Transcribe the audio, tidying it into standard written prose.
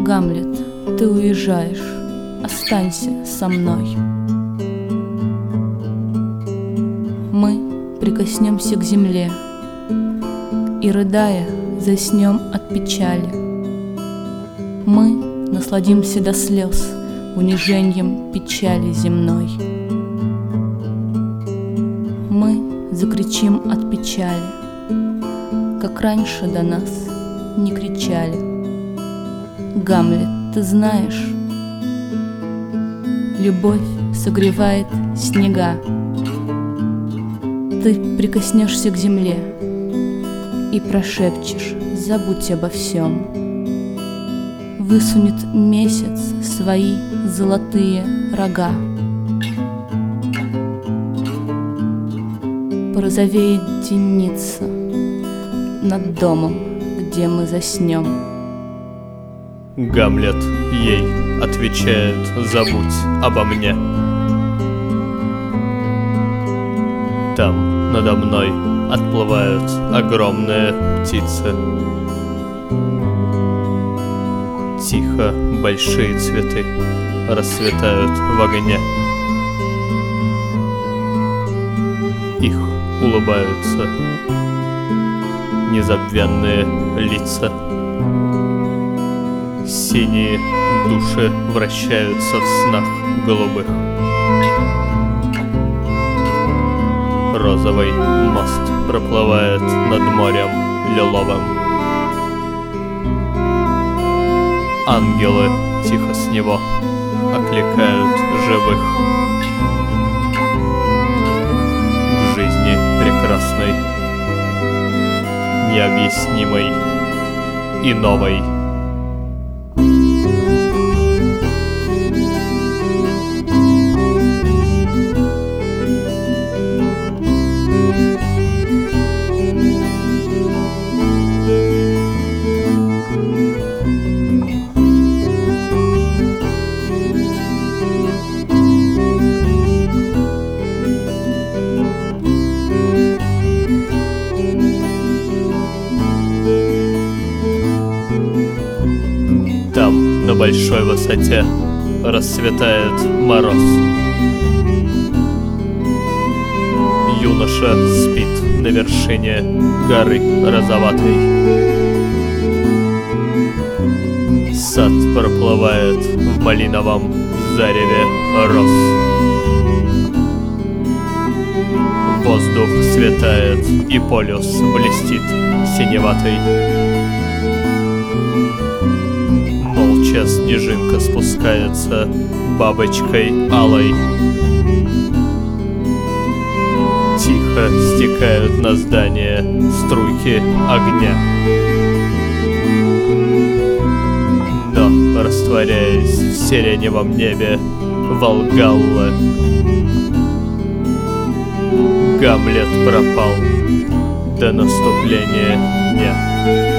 Гамлет, ты уезжаешь, останься со мной. Мы прикоснемся к земле и, рыдая, заснем от печали. Мы насладимся до слез унижением печали земной. Мы закричим от печали, как раньше до нас не кричали. Гамлет, ты знаешь, любовь согревает снега. Ты прикоснешься к земле и прошепчешь: забудь обо всем. Высунет месяц свои золотые рога. Порозовеет денница над домом, где мы заснем. Гамлет ей отвечает: забудь обо мне. Там надо мной отплывают огромные птицы. Тихо большие цветы расцветают в огне. Их улыбаются незабвенные лица. Синие души вращаются в снах голубых. Розовый мост проплывает над морем лиловым. Ангелы тихо с него окликают живых к жизни прекрасной, необъяснимой и новой. Там, на большой высоте, расцветает мороз. Юноша спит на вершине горы розоватой. Сад проплывает в малиновом зареве роз. Воздух светает, и полюс блестит синеватой. Молча снежинка спускается бабочкой алой. Тихо стекают на здание струйки огня. Но, растворяясь в сиреневом небе Волгаллы, Гамлет пропал до наступления дня.